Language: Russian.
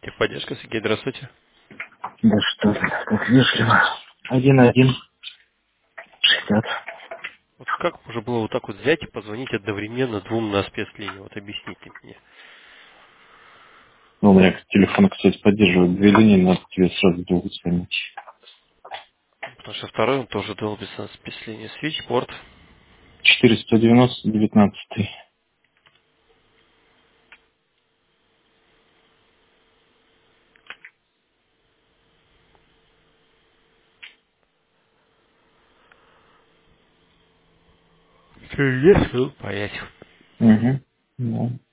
Техподдержка, Сергей, здравствуйте. Да что ты, как вежливо. 1-1-60. Вот как можно было вот так вот взять и позвонить одновременно двум на спецлинии? Вот объясните мне. Ну, у меня телефон, кстати, поддерживает две линии, надо тебе сразу двух звонить. Потому что второй он тоже долбится на спецлинии. Свитчборд. 490-19. Есть? Ну, понять. Угу. Да.